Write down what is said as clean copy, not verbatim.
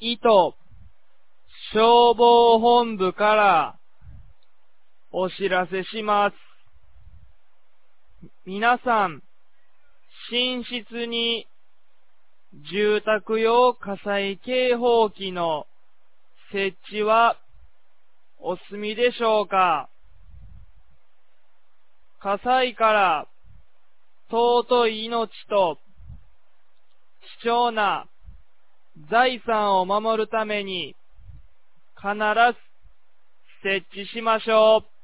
意図消防本部からお知らせします。皆さん、寝室に住宅用火災警報器の設置はお済みでしょうか？火災から尊い命と貴重な財産を守るために必ず設置しましょう。